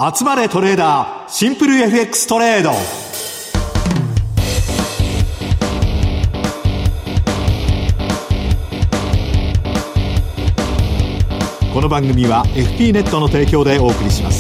集まれトレーダーシンプル FX トレード。この番組は FP ネットの提供でお送りします。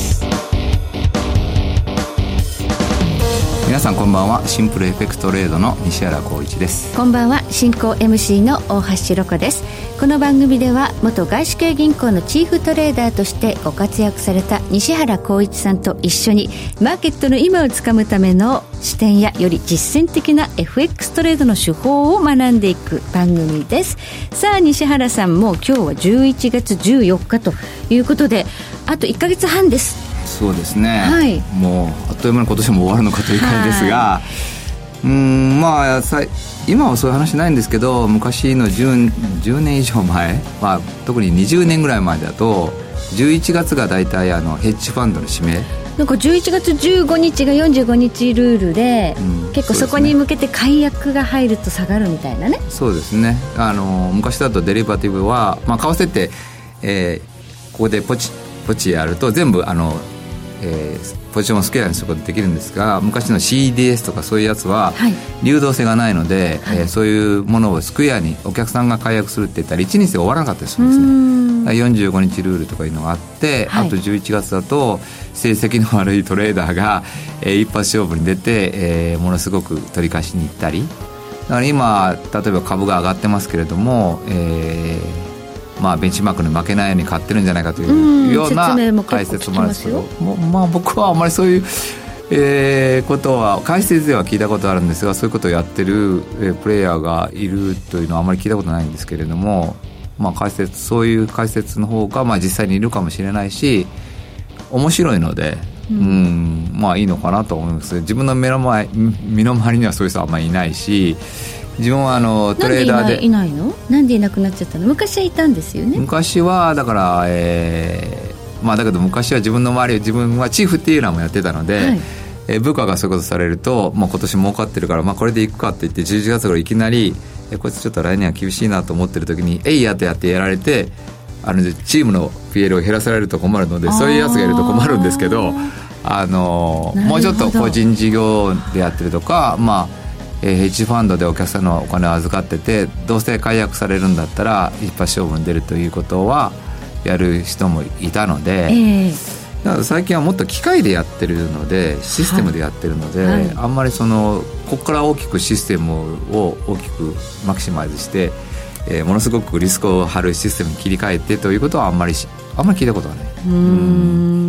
皆さんこんばんは。シンプル FX トレードの西原光一です。 こんばんは。進行 MC の大橋ロコです。この番組では元外資系銀行のチーフトレーダーとしてご活躍された西原光一さんと一緒にマーケットの今をつかむための視点やより実践的な FX トレードの手法を学んでいく番組です。さあ西原さん、もう今日は11月14日ということであと1ヶ月半です。 そうですね、 はい、 もうあっという間に今年も終わるのかという感じですが、まあ今はそういう話ないんですけど、昔の 10年以上前、特に20年ぐらい前だと11月が大体ヘッジファンドの締め、 なんか11月15日が45日ルールで、結構そこに向けて解約が入ると下がるみたいなね。 そうですね、昔だとデリバティブは、為替って、ここでポチやると全部ポジションを好きなようにすることができるんですが、昔の CDS とかそういうやつは流動性がないので、そういうものをスクエアにお客さんが解約するって言ったら1日で終わらなかったりするんですね。45日ルールとかいうのがあって、あと11月だと成績の悪いトレーダーが、一発勝負に出て、ものすごく取り返しに行ったり、だから今例えば株が上がってますけれども、ベンチマークに負けないように買ってるんじゃないかというような解説もあるんですけど、僕はあまりそういうことは解説では聞いたことあるんですが、そういうことをやってるプレイヤーがいるというのはあまり聞いたことないんですけれども、そういう解説の方が実際にいるかもしれないし、面白いので、いいのかなと思います。自分の身の回りにはそういう人はあんまりいないし、自分はトレーダーで。 なんでいないの？なんでいなくなっちゃったの？昔はいたんですよね。 昔はだから、だけど昔は自分の周り、自分はチーフっていうのもやってたので、部下がそういうことされると、今年儲かってるから、これでいくかって言って11月頃いきなりこいつちょっと来年は厳しいなと思ってる時にやってやられて、チームの PL を減らされると困るので、そういうやつがいると困るんですけど、もうちょっと個人事業でやってるとか、ヘッジファンドでお客さんのお金を預かってて、どうせ解約されるんだったら一発勝負に出るということはやる人もいたので、だから最近はもっと機械でやってるので、システムでやってるので、あんまりここから大きくシステムを大きくマキシマイズして、ものすごくリスクを張るシステムに切り替えてということはあんまり聞いたことはない。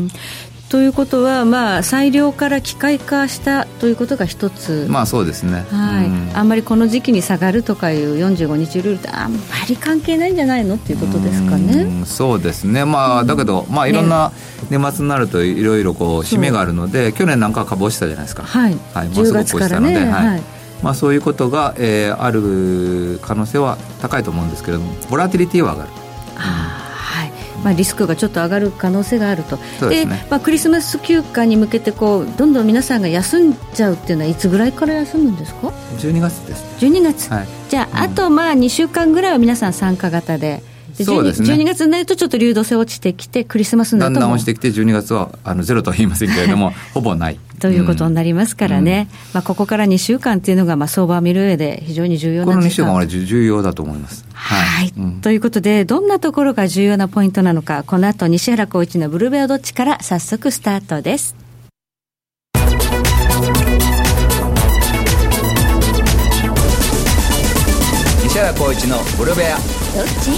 ということは、裁量から機械化したということが一つ。 そうですね、 あんまりこの時期に下がるとかいう45日ルールってあんまり関係ないんじゃないのっていうことですかね。 そうですね、だけど、いろんな年末になるといろいろ締めがあるので、去年なんか株落ちたじゃないですか。ものすごく落ちたので、そういうことが、ある可能性は高いと思うんですけれども、ボラティリティは上がる。 リスクがちょっと上がる可能性があると。 そうですね。 クリスマス休暇に向けてどんどん皆さんが休んじゃうっていうのはいつぐらいから休むんですか ？12月です。 12月、じゃあ、あと2週間ぐらいは皆さん参加型で、 そうですね、 12月になるとちょっと流動性落ちてきて、クリスマスになるとだんだん落ちてきて、12月はゼロとは言いませんけれどもほぼないということになりますからね、ここから2週間っていうのが相場を見る上で非常に重要な時間。 この2週間は重要だと思います。 ということで、どんなところが重要なポイントなのか、この後西原光一のブルベアドッチから早速スタートです。 西原光一のブルベアどっち？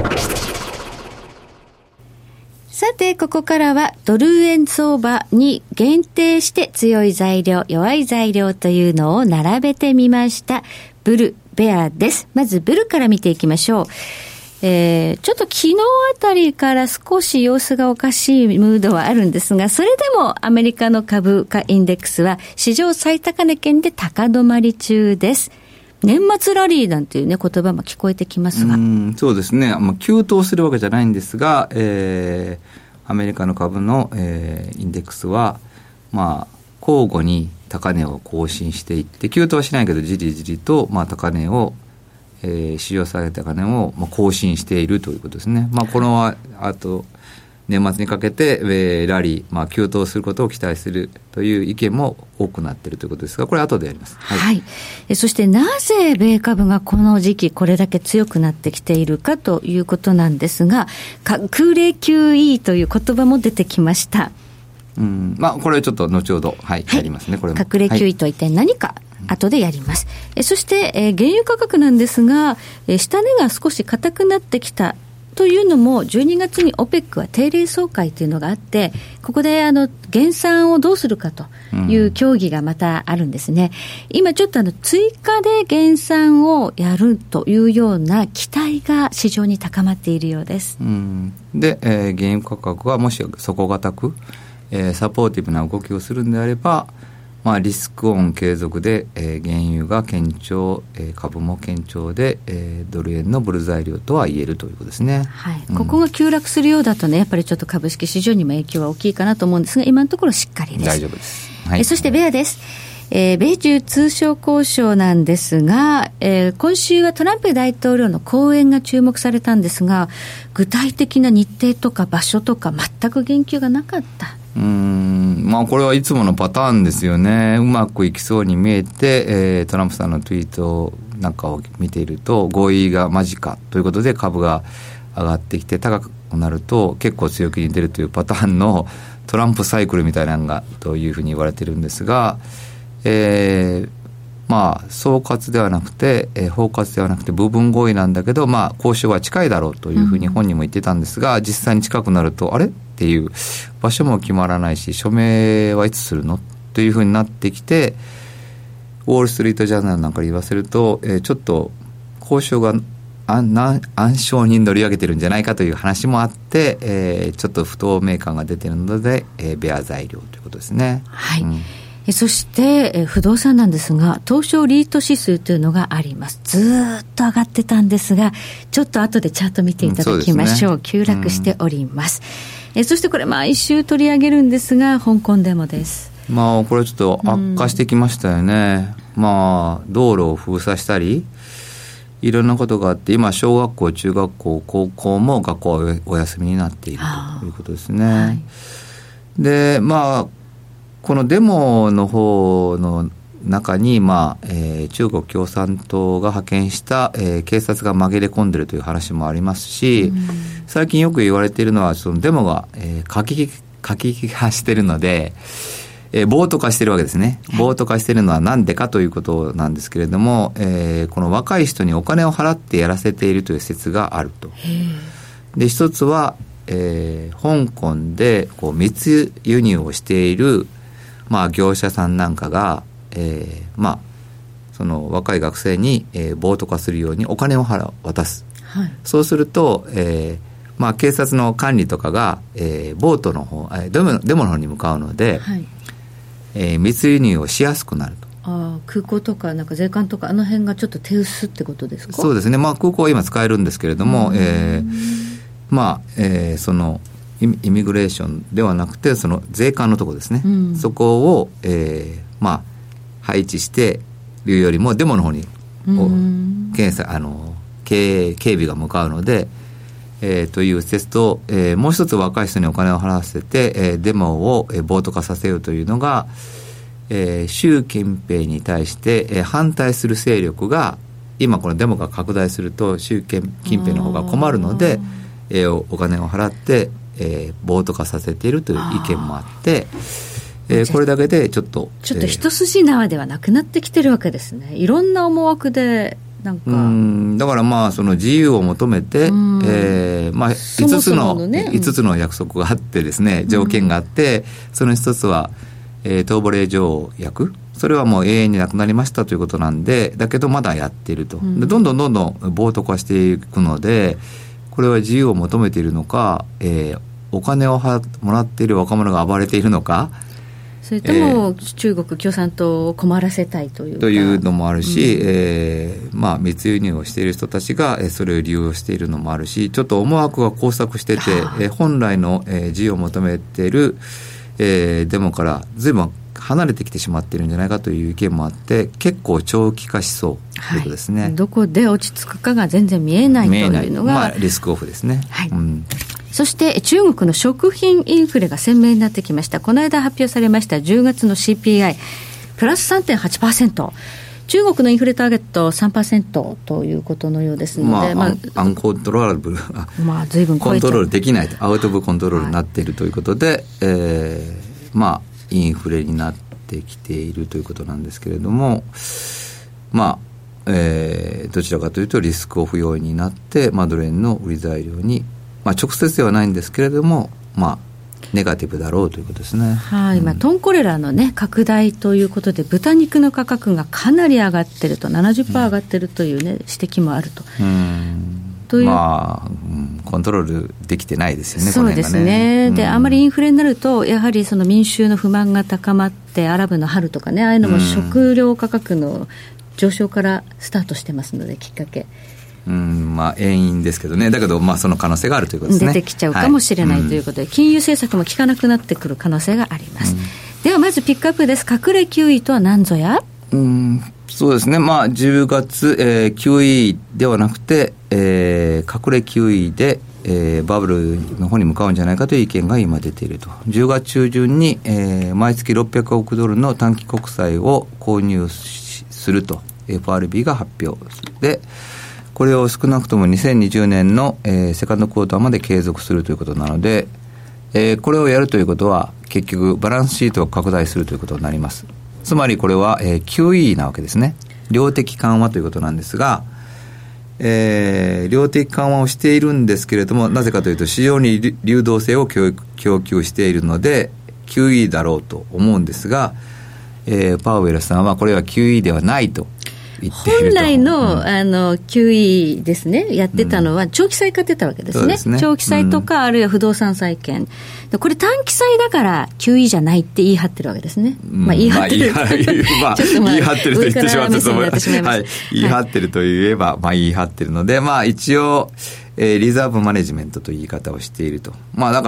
さて、ここからはドル円相場に限定して強い材料、弱い材料というのを並べてみました。ブルベアです。まずブルから見ていきましょう。ちょっと昨日あたりから少し様子がおかしいムードはあるんですが、それでもアメリカの株価インデックスは史上最高値圏で高止まり中です。年末ラリーなんていうね、言葉も聞こえてきますが。 そうですね。急騰するわけじゃないんですが、アメリカの株の、インデックスは、交互に高値を更新していって、急騰はしないけどじりじりと、高値を、史上最高値を更新しているということですね。このあと年末にかけて、ラリー、急騰することを期待するという意見も多くなっているということですが、これは後でやります。 はい。そしてなぜ米株がこの時期これだけ強くなってきているかということなんですが、隠れ QE という言葉も出てきました。 これちょっと後ほど、やりますね。これも隠れ QE とは一体何か、後でやります。そして、原油価格なんですが、下値が少し硬くなってきたというのも、12月に OPEC は定例総会というのがあって、ここで減産をどうするかという協議がまたあるんですね。今ちょっと追加で減産をやるというような期待が市場に高まっているようです。 で、原油価格はもし底堅く、サポーティブな動きをするんであれば、リスクオン継続で、原油が堅調、株も堅調で、ドル円のブル材料とは言えるということですね。 ここが急落するようだとね、やっぱりちょっと株式市場にも影響は大きいかなと思うんですが、今のところしっかりです。 大丈夫です。 そしてベアです。米中通商交渉なんですが、今週はトランプ大統領の講演が注目されたんですが、具体的な日程とか場所とか全く言及がなかった。 これはいつものパターンですよね。うまくいきそうに見えて、トランプさんのツイートなんかを見ていると、合意が間近ということで株が上がってきて、高くなると結構強気に出るというパターンのトランプサイクルみたいなのがというふうに言われているんですが、総括ではなくて、包括ではなくて部分合意なんだけど、交渉は近いだろうというふうに本人も言ってたんですが、実際に近くなるとあれっていう場所も決まらないし、署名はいつするのというふうになってきて、ウォールストリートジャーナルなんかに言わせると、ちょっと交渉が暗礁に乗り上げてるんじゃないかという話もあって、ちょっと不透明感が出ているので、ベア材料ということですね。 そして、不動産なんですが、東証リート指数というのがあります。ずーっと上がってたんですが、ちょっと後でチャート見ていただきましょう。急落しております。そしてこれ毎週取り上げるんですが、香港デモです。 これちょっと悪化してきましたよね。道路を封鎖したりいろんなことがあって、今小学校、中学校、高校も学校はお休みになっているということですね。でこのデモの方の中に、中国共産党が派遣した、警察が紛れ込んでいるという話もありますし、最近よく言われているのは、そのデモが、過激化しているので、暴徒化しているわけですね。暴徒化しているのは何でかということなんですけれども、この若い人にお金を払ってやらせているという説があると。で、一つは、香港で密輸入をしている業者さんなんかが、その若い学生に、暴徒化するようにお金を渡す。そうすると、警察の管理とかが、ボートの方、デモの方に向かうので、密輸入をしやすくなると。 空港とかなんか税関とかあの辺がちょっと手薄ってことですか？ そうですね。空港は今使えるんですけれども、そのイミグレーションではなくて、その税関のところですね、そこを、配置しているよりもデモの方に警備が向かうので、という説と、もう一つ若い人にお金を払わせて、デモを、暴徒化させようというのが、習近平に対して、反対する勢力が今このデモが拡大すると習近平の方が困るので、お金を払って暴徒化させているという意見もあって、これだけでちょっと一筋縄ではなくなってきてるわけですね。いろんな思惑でなんかだからその自由を求めて、5つの約束があってですね、条件があって、その一つは、東ボレー条約、それはもう永遠になくなりましたということなんで、だけどまだやっていると、でどんどん暴徒化していくので、これは自由を求めているのか、お金をもらっている若者が暴れているのか、 それとも中国共産党を困らせたいというのもあるし、密輸入をしている人たちがそれを利用しているのもあるし、ちょっと思惑が交錯してて、本来の自由を求めているデモから随分離れてきてしまっているんじゃないかという意見もあって、結構長期化しそうということですね。 どこで落ち着くかが全然見えないというのが、 リスクオフですね。 そして中国の食品インフレが鮮明になってきました。この間発表されました10月の CPI プラス 3.8%、中国のインフレターゲット 3% ということのようですので、 アンコントローラブル、 随分コントロールできないと、アウト・オブ・コントロールになっているということで、インフレになってきているということなんですけれども、どちらかというとリスクオフ要因になって、ドル円の売り材料に、直接ではないんですけれども、ネガティブだろうということですね。 はい、トンコレラのね拡大ということで豚肉の価格がかなり上がってると 70% 上がってるというね、指摘もあると。というコントロールできてないですよね。 そうですね。で、あまりインフレになるとやはりその民衆の不満が高まって、アラブの春とかね、ああいうのも食料価格の上昇からスタートしてますので、きっかけ遠因ですけどね。だけどその可能性があるということですね。 出てきちゃうかもしれないということで、金融政策も効かなくなってくる可能性があります。ではまずピックアップです。隠れ9位とは何ぞや。 そうですね。10月、9位ではなくて、隠れ9位で、バブルの方に向かうんじゃないかという意見が今出ていると。10月中旬に、毎月600億ドルの短期国債を購入すると FRB が発表で、これを少なくとも2020年の、セカンドクォーターまで継続するということなので、これをやるということは結局バランスシートを拡大するということになります。つまりこれは、QE なわけですね。量的緩和ということなんですが、量的緩和をしているんですけれども、なぜかというと市場に流動性を供給しているので QE だろうと思うんですが、パウエルさんはこれは QE ではないと言っていると。 本来の、QE ですね、やってたのは長期債買ってたわけですね。 そうですね。 長期債とか、あるいは不動産債券。これ短期債だから QE じゃないって言い張ってるわけですね。言い張ってる。 言い張ってると言ってしまったと思います。はい。言い張ってると言えば、言い張ってるので、一応、リザーブマネジメントという言い方をしていると。だ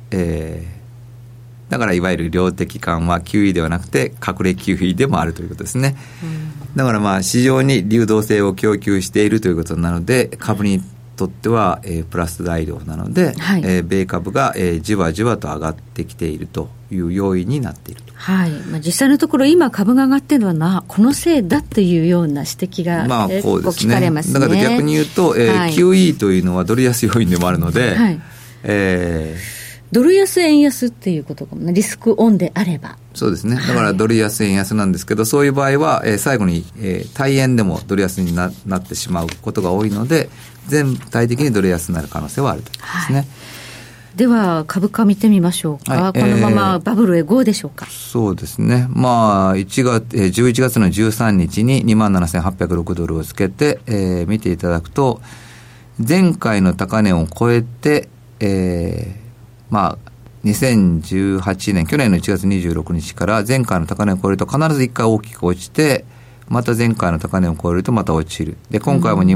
からいわゆる量的緩和 QE ではなくて隠れ QE でもあるということですね。だから市場に流動性を供給しているということなので、株にとっては、プラス材料なので、米株が、じわじわと上がってきているという要因になっていると。 はい。実際のところ今株が上がっているのはこのせいだというような指摘が、 こうですね。 聞かれますね。 だから逆に言うと、QE というのはドル安要因でもあるので、 ドル安円安っていうことかもね、リスクオンであれば。 そうですね。だからドル安円安なんですけど、そういう場合は、最後に、対円でもドル安に なってしまうことが多いので、全体的にドル安になる可能性はあるということですね。 では株価見てみましょうか。このままバブルへ GO でしょうか。 そうですね。11月の13日に 27,806 ドルをつけて、見ていただくと、前回の高値を超えて、2018年、去年の1月26日から前回の高値を超えると必ず1回大きく落ちて、また前回の高値を超えるとまた落ちる。で、今回も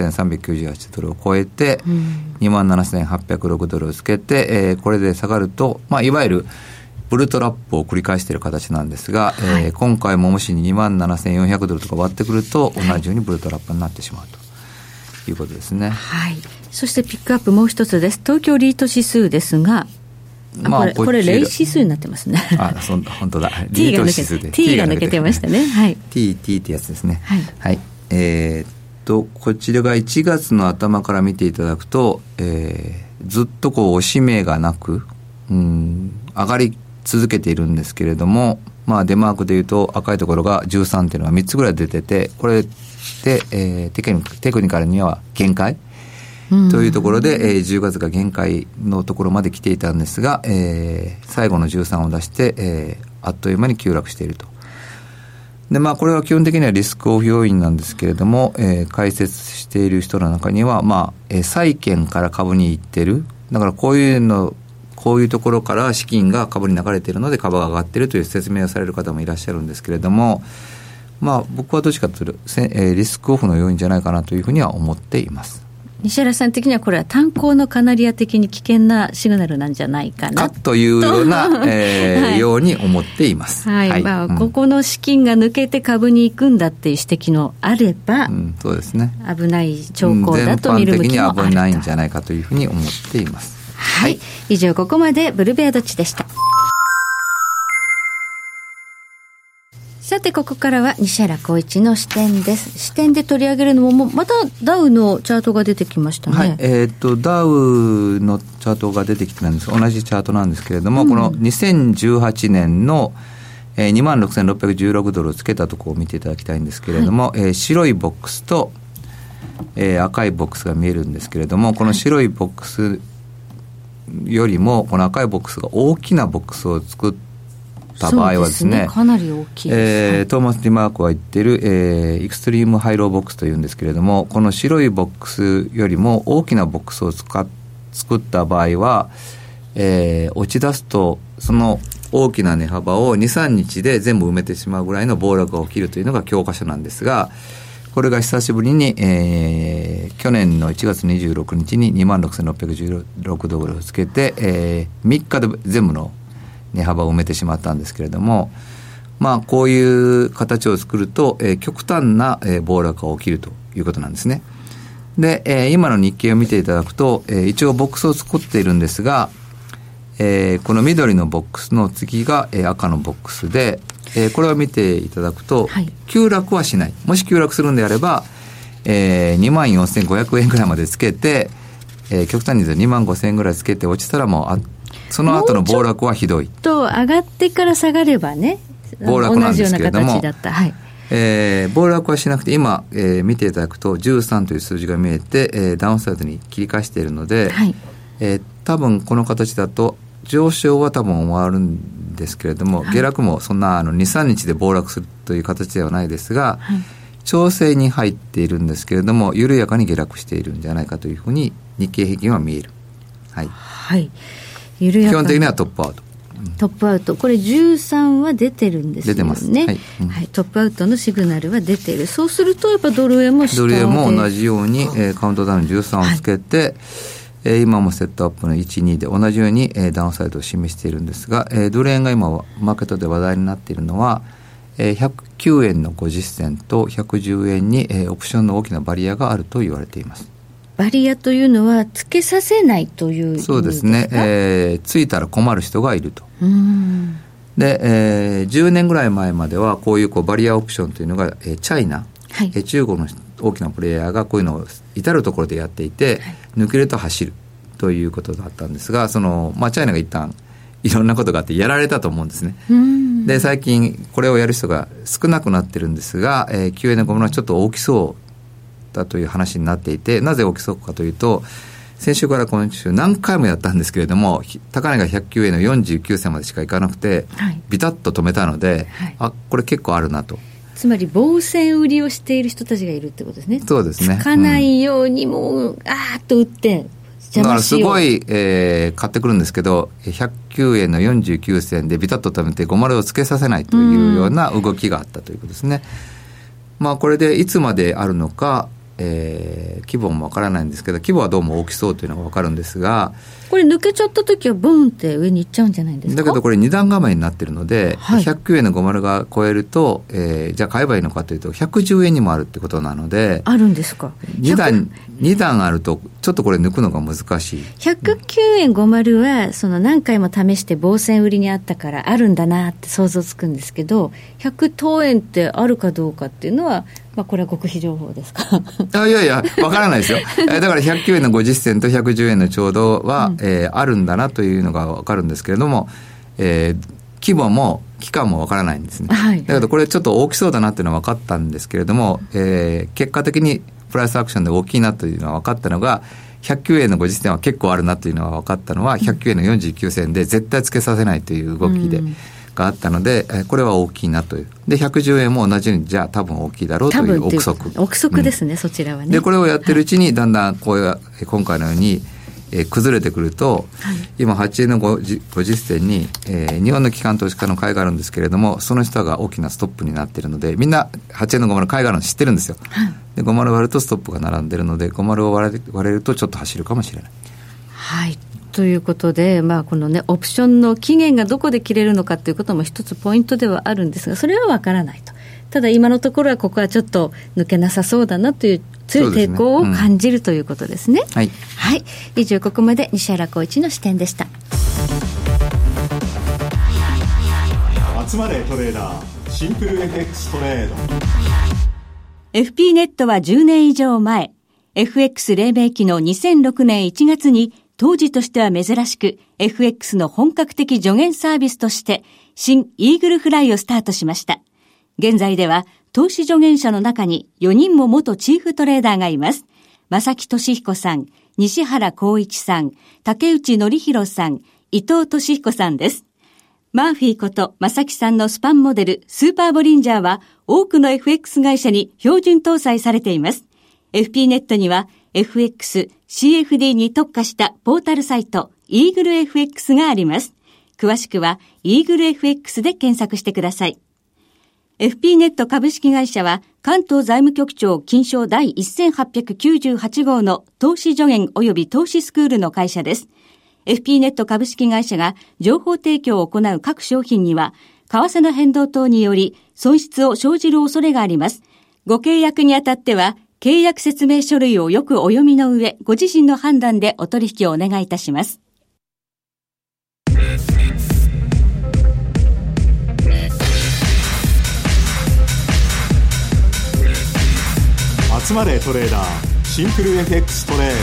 27,398 ドルを超えて、27,806 ドルをつけて、これで下がると、いわゆるブルトラップを繰り返している形なんですが、今回ももし 27,400 ドルとか割ってくると、同じようにブルトラップになってしまうということですね。 はい。そしてピックアップもう一つです。東京リート指数ですが、これレイ指数になってますね。 本当だ。 T が抜けてましたね。はい。 T ってやつですね。はい。こちらが1月の頭から見ていただくと、ずっと押し目がなく、上がり続けているんですけれども、デマークでいうと赤いところが13っていうのが3つぐらい出てて、これで、テクニカルには限界というところで、10月が限界のところまで来ていたんですが、最後の13を出して、あっという間に急落していると。で、これは基本的にはリスクオフ要因なんですけれども、解説している人の中には、債券から株に行ってる。だからこういうところから資金が株に流れているので株が上がっているという説明をされる方もいらっしゃるんですけれども、僕はどっちかというと、リスクオフの要因じゃないかなというふうには思っています。 西原さん的にはこれは炭鉱のカナリア的に危険なシグナルなんじゃないかなというような、ように思っています。 ここの資金が抜けて株に行くんだっていう指摘のあれば、 そうですね。 危ない兆候だと見る向きもあると。 全般的に危ないんじゃないかというふうに思っています。 はい、以上ここまでブルベアドッチでした。さてここからは西原光一の視点です。視点で取り上げるのもまたダウのチャートが出てきましたね。 はい、ダウのチャートが出てきてないんです。同じチャートなんですけれども、この2018年の26,616 ドルをつけたところを見ていただきたいんですけれども、白いボックスと、赤いボックスが見えるんですけれども、この白いボックスよりもこの赤いボックスが大きなボックスを作った場合はですね、 かなり大きいです、 トーマス・ディマークは言っている、エクストリームハイローボックスというんですけれども、この白いボックスよりも大きなボックスを作った場合は、落ち出すとその大きな値幅を 2,3 日で全部埋めてしまうぐらいの暴落が起きるというのが教科書なんですが、これが久しぶりに、去年の1月26日に 26,616 ドルをつけて、3日で全部の値幅を埋めてしまったんですけれども、まあこういう形を作ると、極端な、暴落が起きるということなんですね。で、今の日経を見ていただくと、一応ボックスを作っているんですが、この緑のボックスの次が、赤のボックスで、これを見ていただくと、はい、急落はしない。もし急落するんであれば、24,500 円ぐらいまでつけて、極端に言うと 25,000 円ぐらいつけて落ちたらもうその後の暴落はひどい。 と上がってから下がればね、 暴落なんですけれども、 同じような形だった。はい。 暴落はしなくて今、見ていただくと13という数字が見えて、ダウンサイドに切り返しているので、はい、多分この形だと上昇は多分終わるんですけれども、はい、下落もそんな2、3日で暴落するという形ではないですが、はい、調整に入っているんですけれども緩やかに下落しているんじゃないかというふうに日経平均は見える。はい、はい、 緩やかに基本的にはトップアウト、 トップアウト、これ13は出てるんですよね。 出てます、はい、 はい、トップアウトのシグナルは出てる。そうするとやっぱドル円も下で、 ドル円も同じように、カウントダウン13をつけて、はい、今もセットアップの 1,2 で同じように、ダウンサイドを示しているんですが、ドル円が今マーケットで話題になっているのは、109円の50銭と110円に、オプションの大きなバリアがあると言われています。 バリアというのはつけさせないという意味ですか？ そうですね、ついたら困る人がいると。で、10年ぐらい前まではこういうバリアオプションというのが、チャイナ、はい、中国の大きなプレイヤーがこういうのを至るところでやっていて、はい、抜けると走るということだったんですが、チャイナが一旦いろんなことがあってやられたと思うんですね。で、最近これをやる人が少なくなってるんですが、9円のゴムはちょっと大きそうだという話になっていて、なぜ大きそうかというと、先週から今週何回もやったんですけれども、高値が109円の49銭までしかいかなくて、はい、ビタッと止めたので、はい、これ結構あるなと。 つまり防戦売りをしている人たちがいるってことですね。 そうですね。 つかないようにもう、あーっと打って邪魔しよう。 だからすごい、買ってくるんですけど、109円の49銭でビタッと止めて50をつけさせないというような動きがあったということですね。まあこれでいつまであるのか、規模もわからないんですけど、規模はどうも大きそうというのがわかるんですが、 これ抜けちゃった時はボンって上に行っちゃうんじゃないですか。 だけどこれ2段構えになってるので、はい、109円の50が超えると、じゃあ買えばいいのかというと110円にもあるってことなので、 あるんですか。 2段あるとちょっとこれ抜くのが難しい。 109円50はその何回も試して防戦売りにあったからあるんだなって想像つくんですけど、100等円ってあるかどうかっていうのは、まあ、これは極秘情報ですか。 いやいやわからないですよ。だから109円の50銭と110円のちょうどは、あるんだなというのがわかるんですけれども、規模も期間もわからないんですね、はい、だけどこれちょっと大きそうだなっていうのは分かったんですけれども、結果的にプライスアクションで大きいなというのは分かったのが、109円の50銭は結構あるなというのは分かったのは、109円の49銭で絶対つけさせないという動きで、があったので、これは大きいなという。で110円も同じようにじゃあ多分大きいだろうという憶測。 憶測ですね、そちらはね。 でこれをやってるうちにだんだんこういう今回のように崩れてくると、はい、今8円の 50銭に、日本の機関投資家の買いがあるんですけれども、その下が大きなストップになっているので、みんな8円の50の買いがあるの知ってるんですよ、はい、で50割るとストップが並んでいるので、50を割れるとちょっと走るかもしれない。 はい、ということで、まあ、このねオプションの期限がどこで切れるのかということも一つポイントではあるんですが、それは分からないと。 ただ今のところはここはちょっと抜けなさそうだなという強い抵抗を感じるということですね。 はい、 はい、以上ここまで西原浩一の視点でした。 集まれトレーダーシンプル FX トレード。 FP ネットは10年以上前、FX 黎明期の2006年1月に当時としては珍しく FX の本格的助言サービスとして新イーグルフライをスタートしました。現在では投資助言者の中に4人も元チーフトレーダーがいます。正木俊彦さん、西原浩一さん、竹内則弘さん、伊藤俊彦さんです。マーフィーこと正木さんのスパンモデルスーパーボリンジャーは多くの FX 会社に標準搭載されています。FP ネットには FX、CFD に特化したポータルサイトイーグル FX があります。詳しくはイーグル FX で検索してください。FP ネット株式会社は関東財務局長金賞第1898号の投資助言及び投資スクールの会社です。FP ネット株式会社が情報提供を行う各商品には為替の変動等により損失を生じる恐れがあります。ご契約にあたっては契約説明書類をよくお読みの上、ご自身の判断でお取引をお願いいたします。 集まれトレーダーシンプル FX トレード。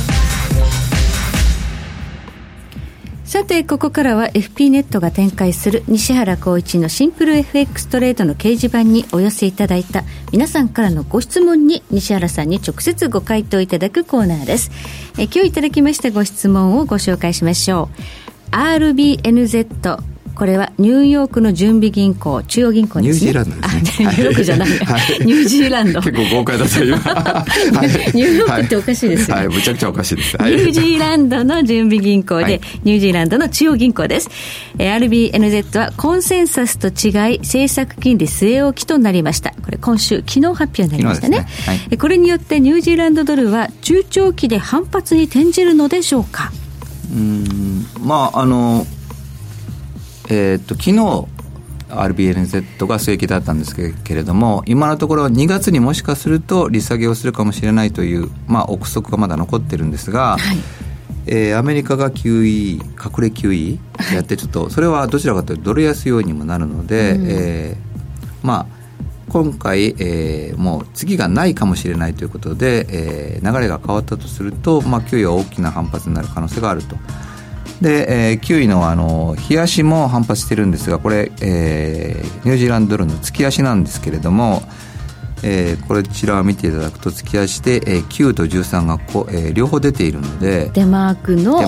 さてここからは FP ネットが展開する西原浩一のシンプル FX トレードの掲示板にお寄せいただいた皆さんからのご質問に西原さんに直接ご回答いただくコーナーです。今日いただきましたご質問をご紹介しましょう。 RBNZ、これはニューヨークの準備銀行、中央銀行ですね。 ニュージーランドですね。 ニューヨークじゃない、はい、ニュージーランド結構豪快だという、はい、 ニューヨークっておかしいですよね、 はいはい、むちゃくちゃおかしいです、 はい、ニュージーランドの準備銀行で、はい、ニュージーランドの中央銀行です。RBNZ はコンセンサスと違い政策金利据え置きとなりました。これ昨日発表になりましたね。はい、これによってニュージーランドドルは中長期で反発に転じるのでしょうか。 まあ昨日 RBNZ が据え置きだったんですけれども、今のところ2月にもしかすると利下げをするかもしれないという、憶測がまだ残ってるんですが、はい、アメリカが QE 隠れ QE やってちょっとそれはどちらかというとドル安要因にもなるので、今回、もう次がないかもしれないということで、流れが変わったとすると、QE は大きな反発になる可能性があると。で、QE の日足も反発してるんですが、これ、ニュージーランドドルの月足なんですけれども、こちらを見ていただくと月足で、9と13が両方出ているので、 デマークの、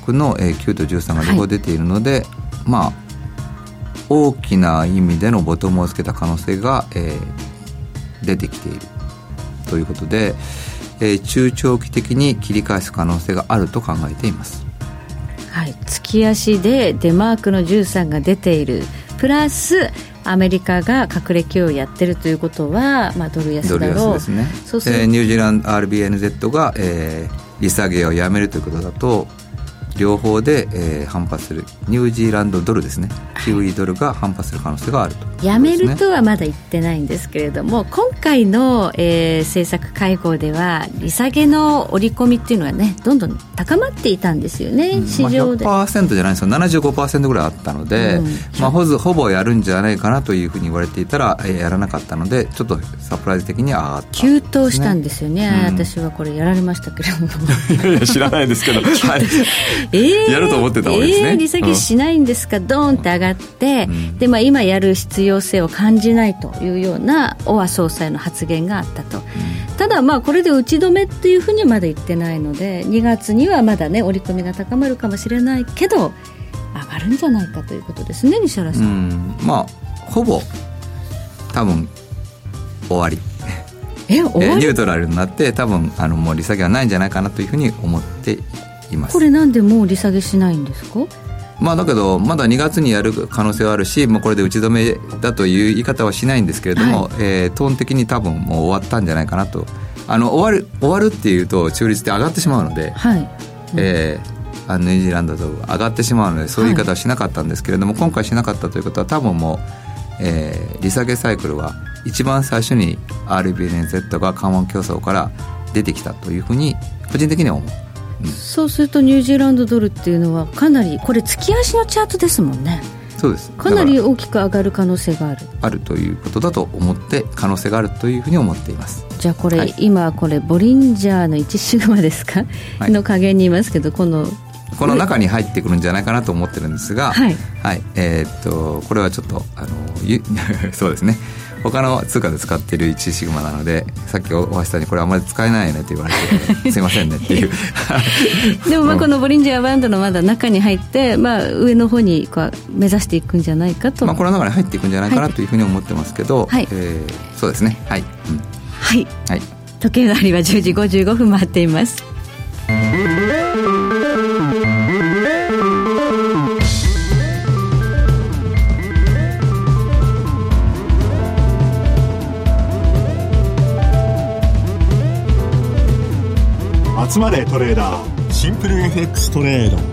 9と13が両方出ているので、はい、大きな意味でのボトムをつけた可能性が、出てきているということで、中長期的に切り返す可能性があると考えています。 はい、月足でデマークの13が出ているプラスアメリカが隠れ QE をやってるということは、ドル安だろう。 ドル安ですね。そうするニュージーランド RBNZ が、利下げをやめるということだと両方で、反発するニュージーランドドルですね、QE ドルが反発する可能性があると、 やめるとはまだ言ってないんですけれども、今回の、政策会合では利下げの織り込みっていうのはねどんどん高まっていたんですよね、市場で。 100% じゃないですよ、 75% ぐらいあったので、ほぼやるんじゃないかなというふうに言われていたら、やらなかったのでちょっとサプライズ的に上がった、 急騰したんですよね、私はこれやられましたけれどもいや知らないですけど、はいやると思ってたわけですね。 利下げしないんですか、ドーンって上がって、で今やる必要性を感じないというようなオア総裁の発言があったと。ただこれで打ち止めっていうふうにはまだ言ってないので、2月にはまだね織り込みが高まるかもしれないけど上がるんじゃないかということですね、西原さん。 ほぼ多分終わり終わり、 ニュートラルになって多分もう利下げはないんじゃないかなというふうに思っています。 これなんでもう利下げしないんですか。 だけどまだ2月にやる可能性はあるし、これで打ち止めだという言い方はしないんですけれども、トーン的に多分もう終わったんじゃないかなと。終わるっていうと中立って上がってしまうので、ニュージーランドと上がってしまうのでそういう言い方はしなかったんですけれども、今回しなかったということは多分もう、利下げサイクルは一番最初に RBNZ が緩和競争から出てきたというふうに個人的には思う。 そうするとニュージーランドドルっていうのはかなりこれ月足のチャートですもんね。 そうです。 かなり大きく上がる可能性があるということだと思って可能性があるというふうに思っています。 じゃあこれ、今これボリンジャーの1シグマですか、の加減にいますけどこの中に入ってくるんじゃないかなと思ってるんですが、これはちょっとそうですね、他の通貨で使っている1シグマなので、さっき大橋さんにこれあんまり使えないよねって言われてすいませんねっていうでもこのボリンジャーバンドのまだ中に入って、上の方にこう目指していくんじゃないかと、 この中に入っていくんじゃないかなというふうに思ってますけど、そうですね、 時計の針は10時55分回っています。 集まれトレーダー、シンプル FX トレード。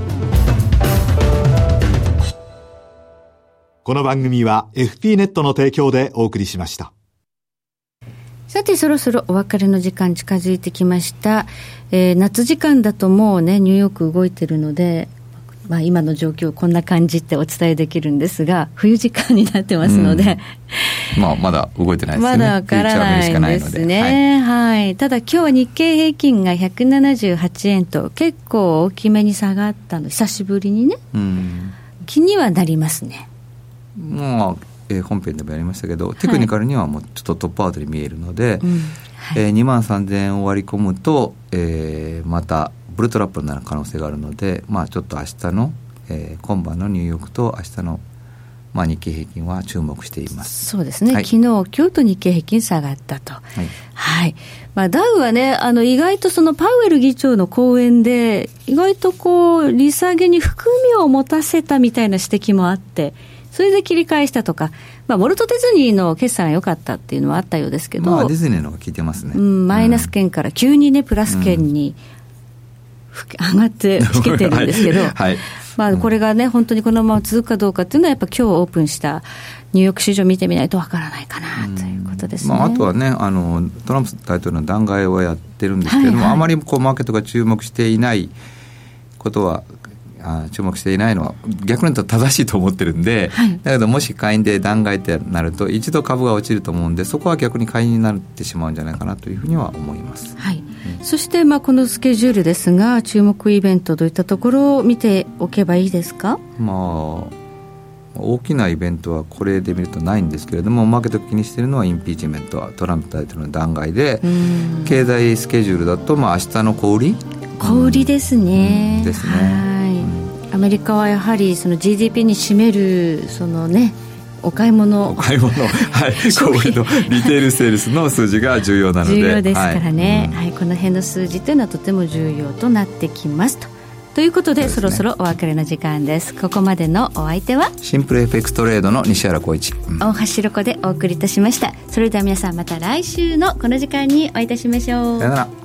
この番組は FP ネットの提供でお送りしました。 さてそろそろお別れの時間近づいてきました。夏時間だともうねニューヨーク動いてるので、今の状況こんな感じってお伝えできるんですが、冬時間になってますので、 まだ動いてないですね。 まだわからないですね。ただ今日は日経平均が178円と結構大きめに下がったの久しぶりにね、気にはなりますね。 本編でもやりましたけど、テクニカルにはもうちょっとトップアウトに見えるので、23,000円を割り込むと、またブルトラップになる可能性があるので、ちょっと明日の、今晩のニューヨークと明日の、日経平均は注目しています。 そうですね、昨日今日と日経平均下がったと、ダウはね意外とそのパウエル議長の講演で意外とこう利下げに含みを持たせたみたいな指摘もあって、それで切り返したとか、ウォルト・ディズニーの決算が良かったっていうのはあったようですけど、 ディズニーの方が効いてますね。 マイナス圏から急にねプラス圏に、上がって引けてるんですけど、これがね本当にこのまま続くかどうかっていうのはやっぱ今日オープンしたニューヨーク市場見てみないとわからないかなということですね。 あとはねトランプ大統領の弾劾をやってるんですけれども、あまりこうマーケットが注目していないことは注目していないのは逆に言うと正しいと思ってるんで、だけどもし買いで弾劾ってなると一度株が落ちると思うんで、そこは逆に買いになってしまうんじゃないかなというふうには思います。 そしてこのスケジュールですが、注目イベントどういったところを見ておけばいいですか？ 大きなイベントはこれで見るとないんですけれども、マーケットが気にしているのはインピーチメント、トランプ大統領の弾劾で、経済スケジュールだと明日の小売りですね。 ですね。 アメリカはやはりその GDP に占めるそのねお買い物小売りのリテールセールスの数字が重要なので、 重要ですからね、この辺の数字というのはとても重要となってきますということで、そろそろお別れの時間です。ここまでのお相手はシンプル FX トレードの西原浩一、 大橋ロコでお送りいたしました。それでは皆さんまた来週のこの時間にお会いいたしましょう。 さよなら。